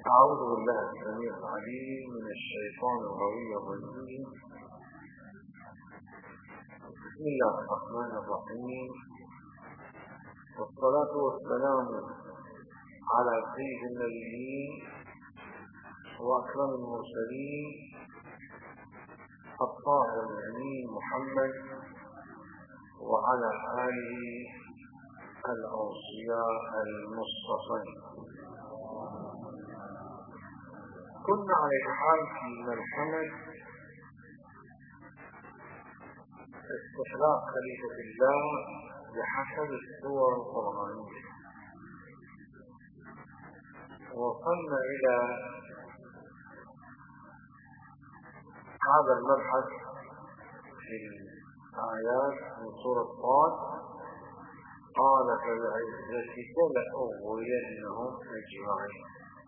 أعوذ بالله السميع العليم من الشيطان الغوي الرجيم. بسم الله الرحمن الرحيم، والصلاة والسلام على سيد النبيين وأكرم المرسلين الطاهر الأمين محمد وعلى آله الأوصياء المصطفين. كنا على حال في ملحمة استخلاق خليفة الله بحسب السور القرآنية، وصلنا إلى هذا المبحث في الآيات من سورة صاد. قال فبعزتك لأغوينهم أجمعين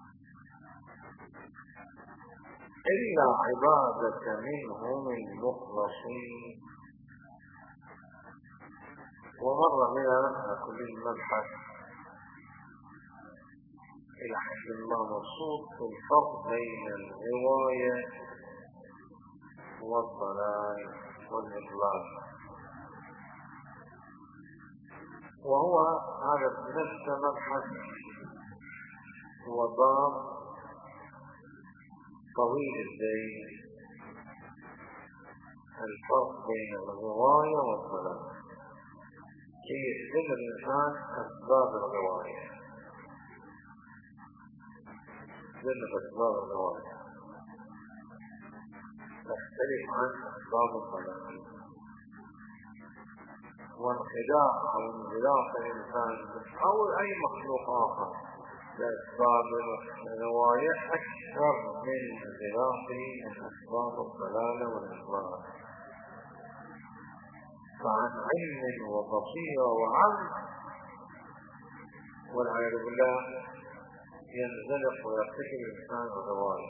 إلا عبادك منهم المخلصين. ومر بنا كل المبحث إلى حد ما مبسوط في الفرق بين الغواية والضلال والإضلال، وهو هذا نفس مبحث وباب طويل الزين، الفرق بين الغواية والضلال، كي يحسن الإنسان أسباب الغواية جنب أسباب الغواية تختلف عن أسباب الضلال. وانخداع أو انغلاق الإنسان أو أي مخلوق آخر لأسباب الغواية أكثر من انغلاقه من أسباب الضلال والإضلال. فعن علم وبصيرة وعلم والعياذ بالله ينزلق ويرتكب الإنسان الغواية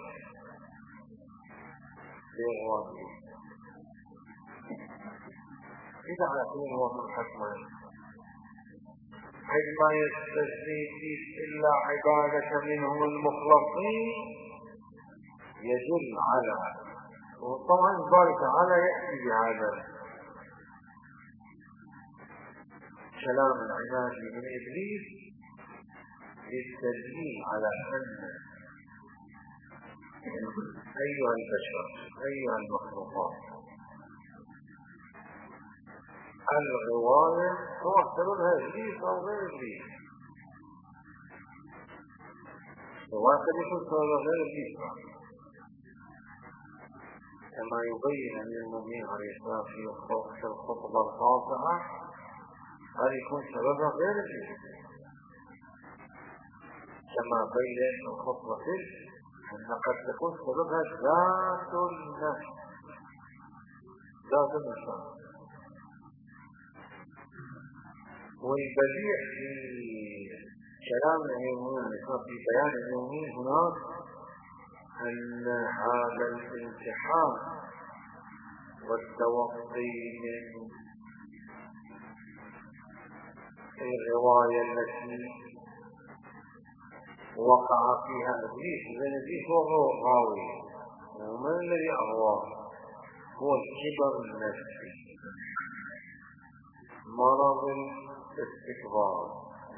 بإغواءه. إذا على كل هو من حكمه حيث ما يستثني فيه إلا عبادك منهم المخلصين يدل على، وطبعا ذلك على يأتي بهذا كلام العناد من إبليس للتدليل على أن أيها البشر أيها المخلوقات الغواية هو سببها إبليس أو غير إبليس، سواء يكون سببها غير إبليس كما يبين أمير المؤمنين عليه السلام في الخطبة القاطعة قد يكون سببها غير إبليس، كما بين الخطبة أن قد تكون سببها ذات النفس ذات النفس. والبديع في كلام العلمين في بيان العلمين هناك أن هذا الامتحان والتوقي من الرواية التي وقع فيها إبليس، إذن إبليس هو غاوي، ومن الذي أغواه هو الكبر النفسي، مرض الاستكبار،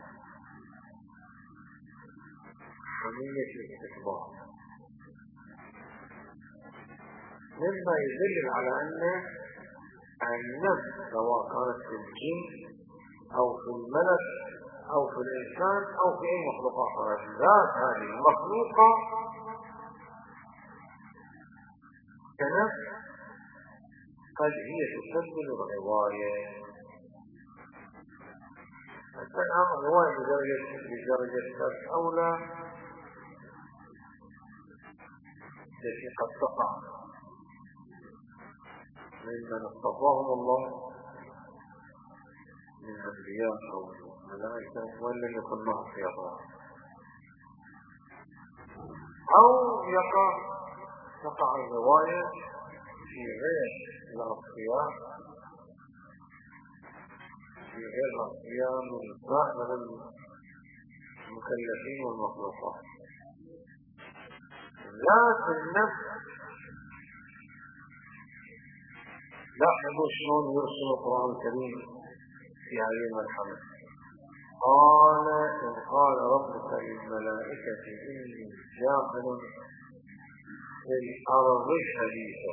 حمية الاستكبار، مما يدل على أن النفس سواء كانت في الجن أو في الملك أو في الإنسان أو في أي مخلوق آخر، ذات هذه المخلوقة كنفس قد هي تسبب الغواية. الآن الغواية بدرجة ثالث أولى التي قد تقع ممن اصطفاهم الله من أنبياء أو ملائكة وإن لم يكن معه شيطان، أو تقع الغواية في غير الأصفياء من المكلفين والمخلوقات. ذات النفس لاحظوا شلون يرسل القرآن الكريم في هذه المرحلة. إذ قال ربك للملائكة إني جاعل في الأرض خليفة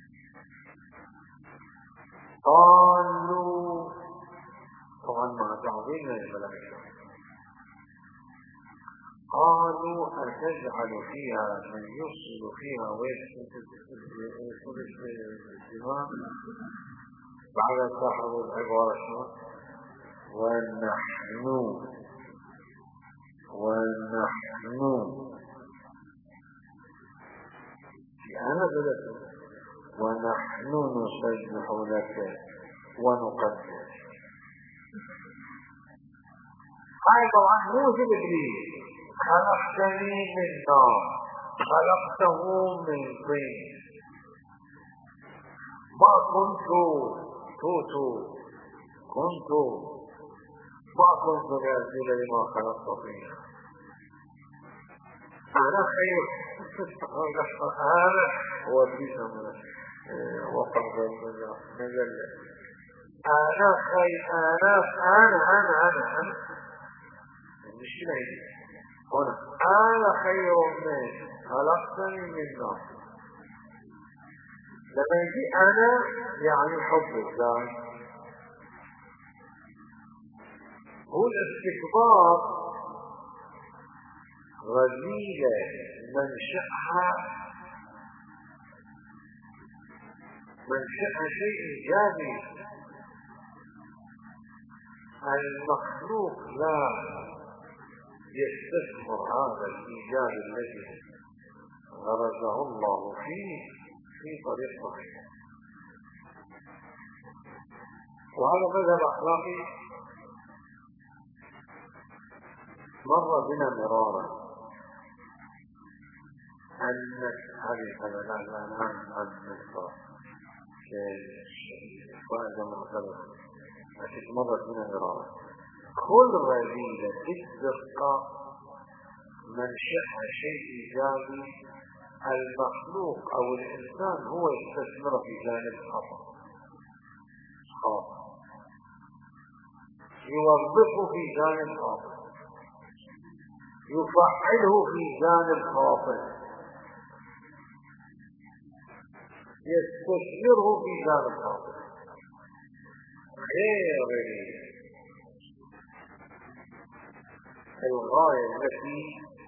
قالوا طبعا مع تعظيم الملائكة قالوا أتجعل فيها من يفسد فيها ويسفك الدماء بعد صاحب العبارة ونحن أنا بدأت ونحن نسبح لك ونقدس. هاي طبعا مو جبريل خلقتني من نار خلقته من طين ما كنت لأزيل لما خلقت فيها أنا خير أنا وفيها وقف نزل أنا خير أنا المشكلة هنا أنا خير منك خلقتني من نار. لما يجي أنا يعني حب الذات هو الاستكبار رذيلة منشأها شيء إيجابي. المخلوق لا يستثمر هذا الإيجاب الذي غرزه الله فيه في طريق صحيح. وهذا مذهب أخلاقي مر بنا مرارا أن هذا لا عن النصر وهذا معتبر لكن مرت بنا مرارا. كل رذيلة الدقة منشأها شيء إيجابي المخلوق أو الإنسان هو يستثمر في جانب خطأ يوظفه في جانب خاطئ يفعله في جانب خاطئ يستثمره في جانب خاطئ غير الغاية التي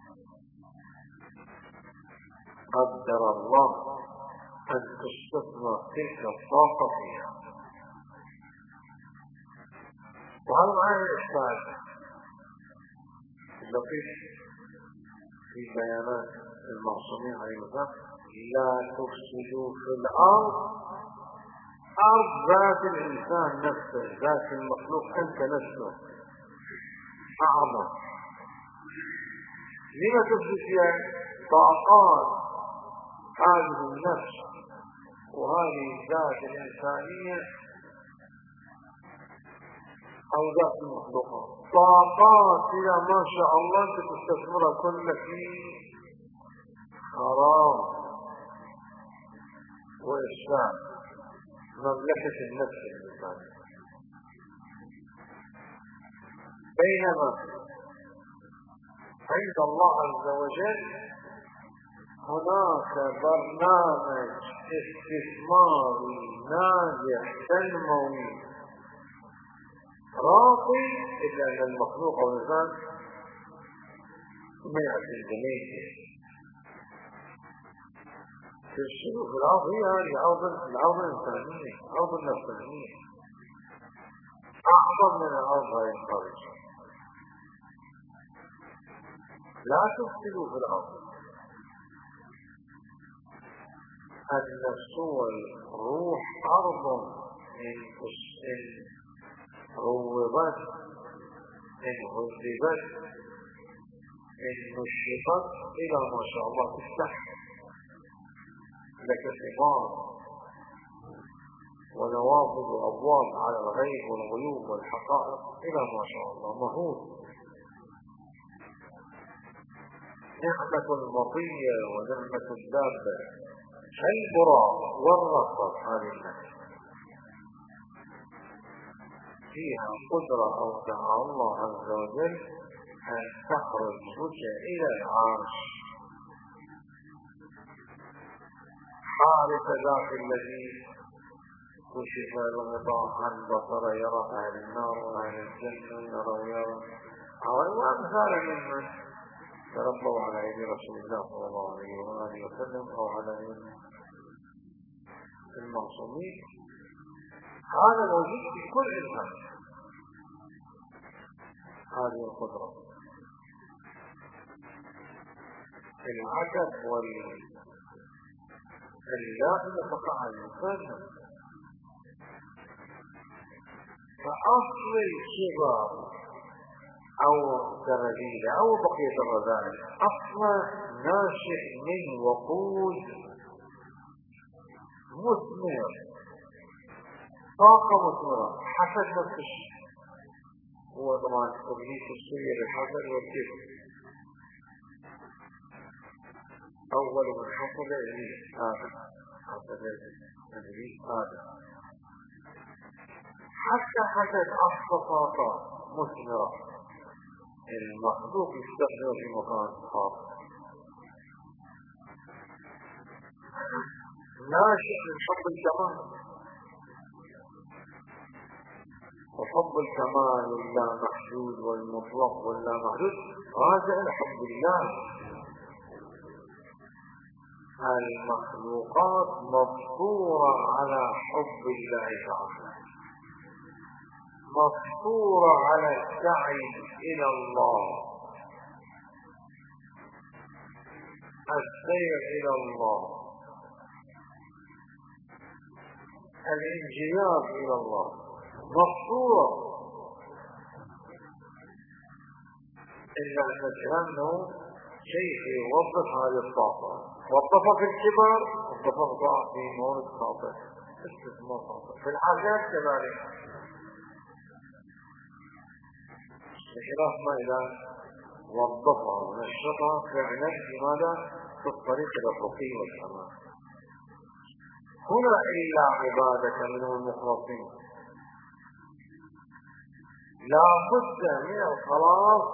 قدر الله أن تستثمر تلك الطاقة فيها. وهذا معنى الإشكال اللطيف في بيانات المعصومين عليه السلام لا تفسدوا في الأرض ذات الإنسان نفسه ذات المخلوق أنت نفسه أعظم. لما تفسد فيها طاقات هذه النفس وهذه الذات الإنسانية أو ذات المخلوقات طاقات إلى ما شاء الله تستثمرها كل في حرام وإسلام مملكة النفس الإنسانية. بينما عند الله عز وجل هناك برنامج استثماري ناجح تنموي راقي إلا أن المخلوق أو الإنسان ما يعطي الجميع في السلوك العظيم العوض الإنسانية العوض النفسانية أعظم من العوض ينخرج. لا تفسدوا في الأرض. النفس والروح أرض إن روضت إن هذبت إن نشطت إلى ما شاء الله تفتح لك ثمار ونوافذ وأبواب على الغيب والغيوب والحقائق إلى ما شاء الله مهول. نعمة المطية ونعمة الدابة البراق والرفض هذه النعمة فيها قدرة أودعها الله عز وجل أن تخرج بك إلى العرش حارس ذاك الذي كشف الغطاء عن بصر يرى أهل النار وأهل الجنة يرى وأمثال ممن تربوا على يد رسول الله صلى الله عليه وآله وسلم أو على يد المعصومين. هذا موجود في كل إنسان هذه القدرة. العجب واللائم تقع الإنسان. فأصل الكبر أو الرذيلة أو بقية الرذائل أصلا ناشئ من وقود مثمر، طاقة مثمرة، حسد نفس الشيء. هو طبعا تبليس السير الحسد والكبر. أول من حصل إبليس آدم، حسد إبليس آدم. حتى حسد أصل طاقة مثمرة المخلوق يستخدم في مكان خاص. ناشئ من حب الكمال، وحب الكمال واللا محدود والمطلق واللا محدود راجع لحب الله. المخلوقات مفطورة على حب الله تعالى، مفطورة على السعي إلى الله، السير إلى الله، الانجياب إلى الله، مفطورة. إلا أن كأنه شيء يوظف هذه الطاقة، وظفها في الكبر، وظفها في مورد خاطئ، استثمار خاطئ. في الحاجات كذلك، بخلاف ما إذا وظفها ونشطها فعلا في ماذا؟ في الطريق إلى الرقي والكمال. هنا إلا عبادك منهم المخلصين. لا بد من الخلاص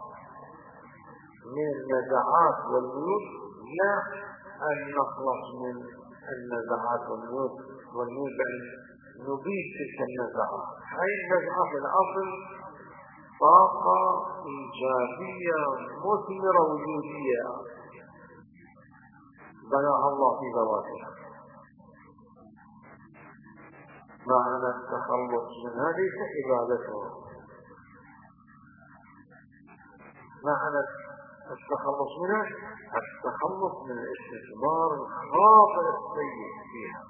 من النزعات والميول، لا أن نخلص من النزعات والميول بل نبيد تلك النزعات. هذه النزعات في الأصل طاقة إيجابية مثمرة وجودية بناها الله في ذواتها. معنى التخلص منها ليس عبادته، معنى التخلص منها التخلص من الاستثمار الخاطئ السيء فيها.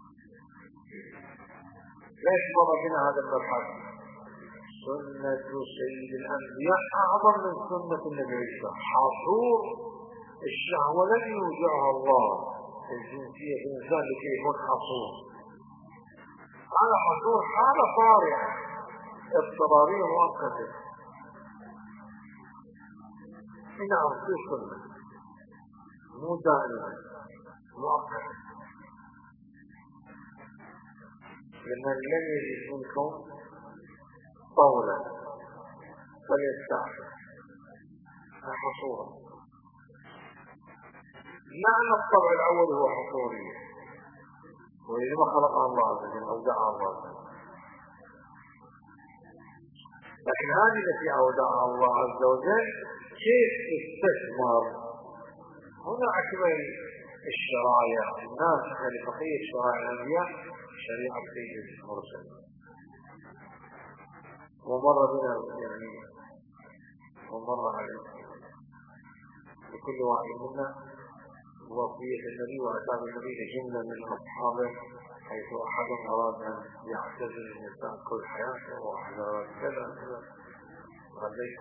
ليش مر بنا هذا المبحث؟ سنة سيد الأنبياء أعظم من سنة النبي صلى الله عليه وسلم. حصور الشهوة لن يوجعها الله الجنسية في الإنسان لكي يكون حصور. هذا حصور حالة طارئة اضطرارية مؤقتة. نعم في سنة مو دائما مؤقتة. لمن لم يجد منكم طولا فليستعفف حصورا. معنى الطبع الأول هو حصورية، ولما خلقها الله عز وجل أودعها الله عز وجل. لكن هذه التي أودعها الله عز وجل كيف تستثمر؟ هنا أكمل الشرائع الناسخة لبقية شرائع الأنبياء شريعة سيد المرسل. ومر بنا يعني ومر عليه لكل واحد منا وصية النبي وأتاب النبي لجملة من أصحابه، حيث أحد أراد أن يعتزل النساء كل حياته وأحد أراد كذا كذا. وليس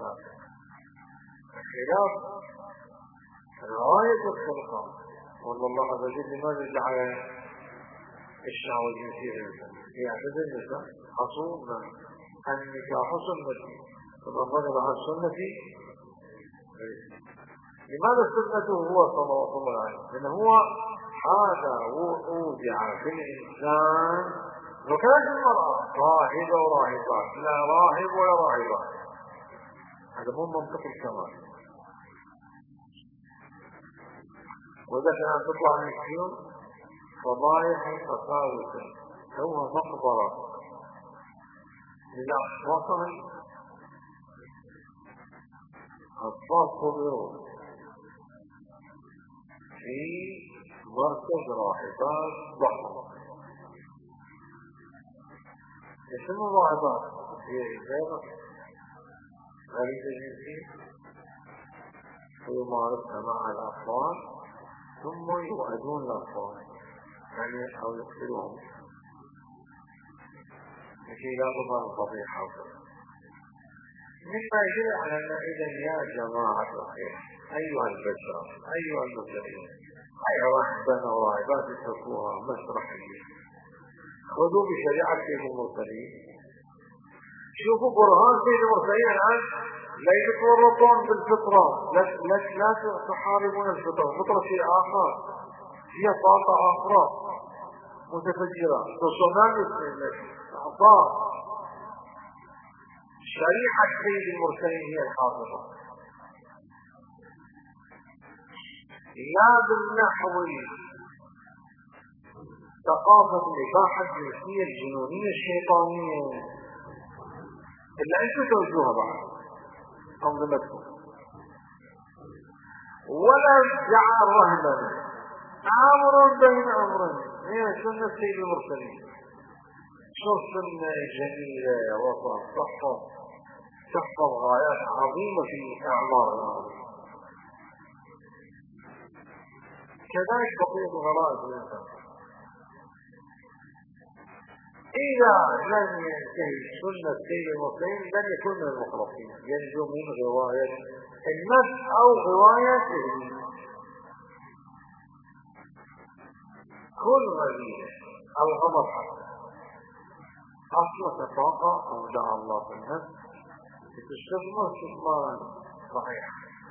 خلاف غاية الخلقة. وأن الله عز وجل لماذا جعل الشهوة الجنسية يعتزل النساء؟ حصولنا النكاح سنتي، فمن رغب عن سنتي لماذا سنته هو صلوات الله عليه؟ لأنه هو هذا أودع في الإنسان وكانت المرأة راهبة وراهبات، لا راهب ولا راهبات. هذا مو منطق الكمال. وإذا كانت تطلع من الشيوخ فضايح تفاوتا سوى مقبرة للأشخاص أطفال صغيرون في مركز راهبات ضخمة. اسم الراهبات هي إجابة غريبة جنسية ويمارسها مع الأطفال ثم يؤذون الأطفال يعني أو يقتلوهم لكي لا تظهر الفضيحة. مما يدل على أن إذا يا جماعة الخير أيها البشر أيها المسلمين أي رهبا وراهبات اتركوها مسرحية، خذوا بشريعة سيد المرسلين. شوفوا برهان سيد المرسلين الآن لا يتورطون بالفطرة، لا تحاربون الفطرة. الفطرة شيء آخر، هي طاقة أخرى متفجرة تصنع أعصاب. شريعة سيد المرسلين هي الحاضرة، لا بالنحو ثقافة الإباحة الجنسية الجنونية الشيطانية إلا أنتم توجهوها بعد أنظمتكم، ولا ادعاء الرهبة. أمر بين أمرين، هي سنة سيد المرسلين. شوف سنة جميلة وصف تحفظ غايات عظيمة في أعمار الأرض. كذلك بقية غرائز الإنسان إذا لم ينتهي سنة سيد المرسلين لن يكون من المخلصين، ينجو من غواية النفس أو غواية الدين. كل مدينة الغمر حتى أصلت طاقة أودع الله في النفس تستثمر استثمارا صحيحا.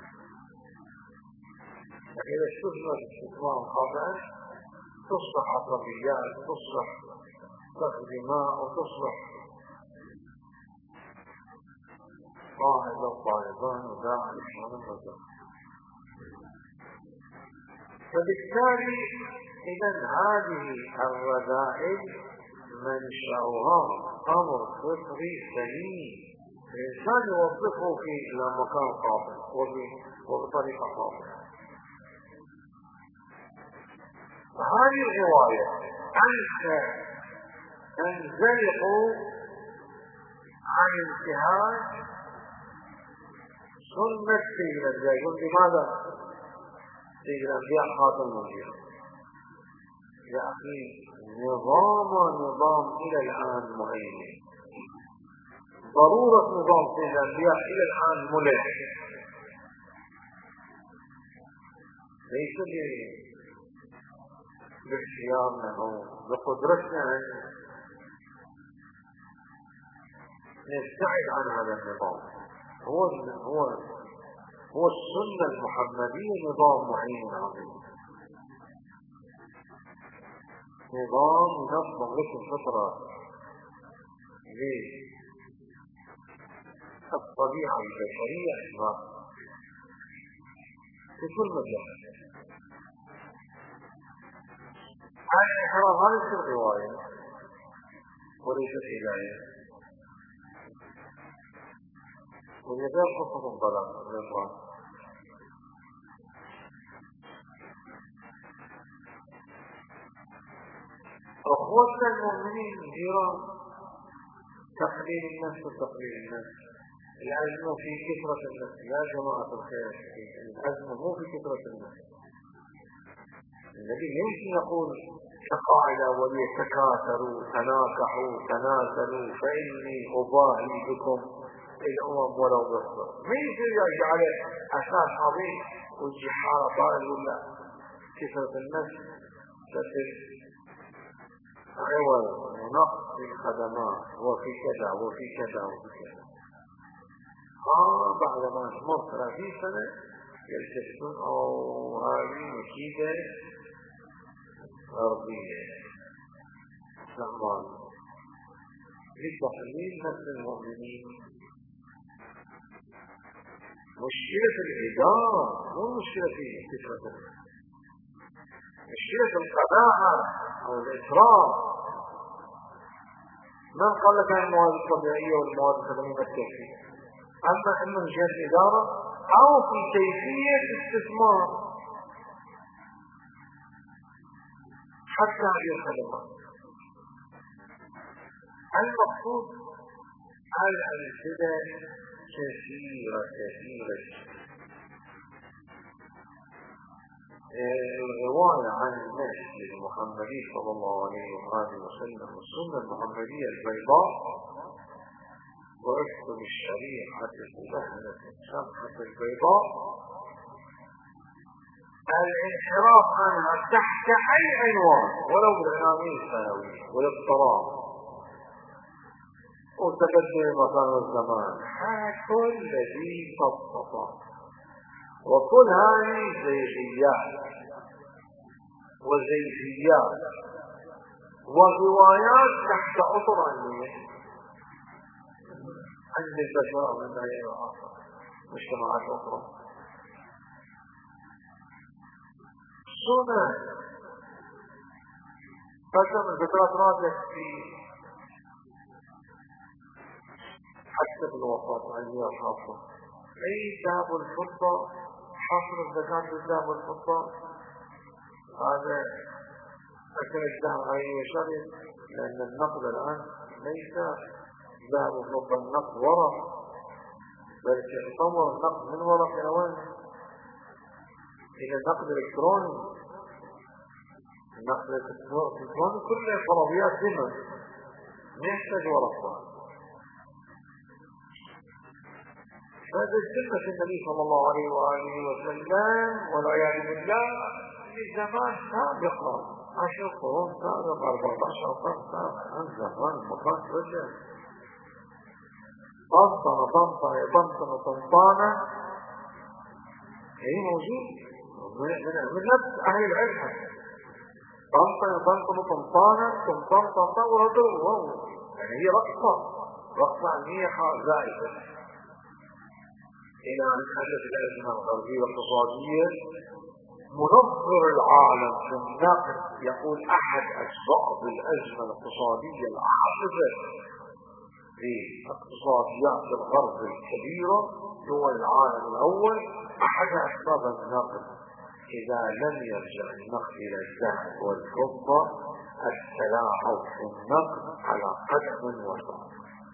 إذا استثمر استثمارا خاطئا تصبح عصبيات، تصبح دماء، وتصبح طاهر طالبان وداعي لشمال الرجل. فبالتالي إذا هذه الرذائل منشأها أمر فطري سليم، الإنسان يوظفه في مكان خاطئ وبطريقة خاطئة. هذه الغواية تنزلق عن انتهاج سنة سيد الأنبياء. يقول لماذا؟ سيد الأنبياء خاتم الأنبياء. يا أخي نظام إلى الآن مهيمن، ضرورة نظام سيد الأنبياء إلى الآن ملح، ليس باختيارنا أو بقدرتنا أن نبتعد عن هذا النظام. هو السنة المحمدية نظام معين عظيم، نظام ينظم لك الفطرة للطبيعة البشرية في كل مجال. هذا الانحراف هذا الرواية وليس الهداية، ولذلك قصة الضلال الإخوان. أخوتنا المؤمنين جيران، تقليل النفس وتقليل النفس. الأزمة في كثرة النفس يا جماعة الخير، الأزمة مو في كثرة النفس. الذي يمكن يقول كقاعدة وليتكاثروا تناكحوا تناسلوا فإني أباهي بكم الأمم ولو بصر. ما يصير يجعل أساس عظيم ويجي حالة طائل ولا كثرة النفس تصير عوض ونقص في الخدمات وفي كذا وفي كذا وفي كذا. بعد ما تمر 30 سنة يلتفتون أو هذه مكيدة غربية استعمال لتحليل نفس المؤمنين. مشكلة الإدارة مو مشكلة في فكرة، مشكلة القناعة أو الإسراف. من قال لك عن المواد الطبيعية والمواد الخدمية التكفي، أما إنه من جهة الإدارة أو في كيفية استثمار حتى هذه الخدمات. المقصود الأمثلة كثيرة كثيرة. الرواية عن المهدي المحمدي صلى الله عليه وآله وسلم والسنة المحمدية البيضاء وعشت بالشريعة سهلة سمحة البيضاء، الانحراف عنها تحت أي عنوان ولو بالعناوين الثانوية والاضطراب وتبدل مكان الزمان، كل ذي تبسطة وكل هذه زيغيات وزيفيات وروايات تحت أطر علمية عند البشر من غير مجتمعات أخرى. سنة فترة من فترات راجت في حتى في الوفاة العلمية الخاصة أي ذهب الفضة، حصر الزكاة بالذهب والفضة، هذا أكل الذهب غير شرط، لأن النقد الآن ليس ذهب وفضة، النقد ورق، بل يتطور النقد من ورق إلى وين؟ إلى النقد الإلكتروني. النقد الإلكتروني كله فرضيات ذمة ما يحتاج ورق. هذا السنة النبي صلى الله عليه وآله وسلم والعياذ بالله في زمان سابقا 10 قرون سابقا 14 قرن سابقا عن زمان مكان رجل طنطنة هي موجود من نفس أهل العلم. طنطنة ورجل يعني هي رقصة علمية زائدة إلى أن حدث الأزمة الغربية الاقتصادية. منظر العالم في النقد يقول أحد أسباب الأزمة الاقتصادية العاصفة في اقتصاديات الغرب الكبيرة دول العالم الأول، أحد أسباب النقد إذا لم يرجع النقد إلى الذهب والفضة التلاعب في النقد على قدم وسط.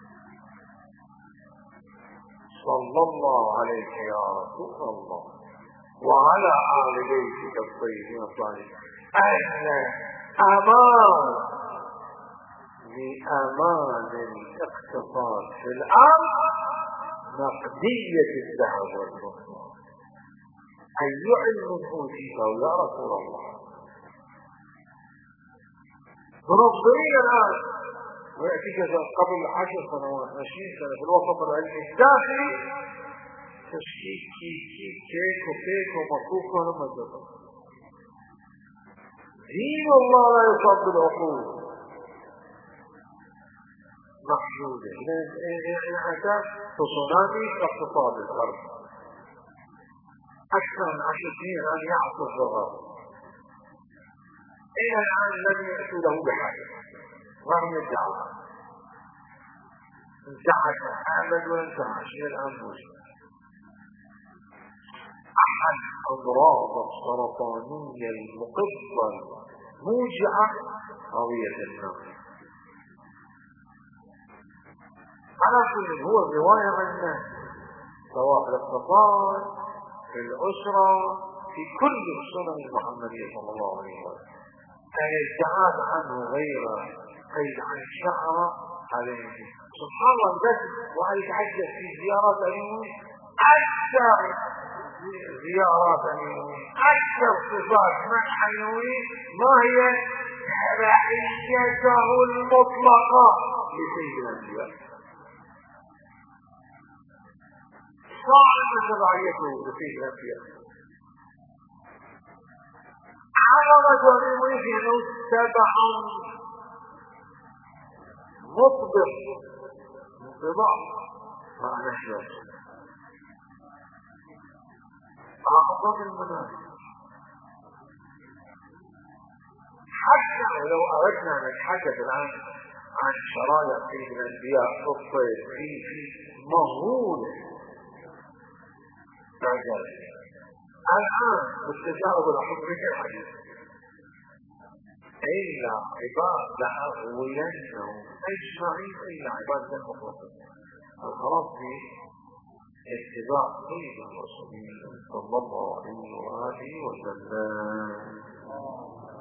صلى الله عليك يا رسول الله وعلى آل بيتك الطيبين الطاهرين. أن أمان لأمان الاقتصاد في الأرض نقدية الذهب والفضة. أي علم أوتيته يا رسول الله؟ منظرين الآن ويأتيك قبل 10 سنوات 20 سنة في الوسط العلمي الداخلي تشكيك كيك ومصروف ونمزق. دين الله لا يصاب بالعقول محدودة. انعكاس تصنامي اقتصاد الغرب أكثر من 10 سنين الآن يعصف الغرب، إلى الآن لم يأتوا له بحاجة رغم الدعوة. انتهت أبد وانتهت إلى الآن موجود. أحد أمراض السرطانية المقصة الموجعة قضية النقد. على كل هو الرواية عنه سواء في الاقتصاد في الأسرة في كل السنن المحمدية صلى الله عليه وسلم. الابتعاد عنه غير قيد عن الشعر عليه. سبحان الله بس وهل يتحدث في زيارات أمين أكثر زيارات أمين أكثر صفات مدح أمين ما هي تبعيته المطلقة لسيد الأنبياء. صارت تبعيته لسيد الأنبياء رجل وجن سبعا مطبق انطباع مع نحن أعظم المنافق. حتى لو أردنا أن نتحدث الآن عن شرائع سيد الأنبياء الطيب في مهولة تعجل الآن بالتجارب الحقيقية الحديث إلا عباد لأغوينهم أجمعين إلا عباد المخلصين الخلاص في اتباع سيد المرسلين صلى الله عليه وآله وسلم.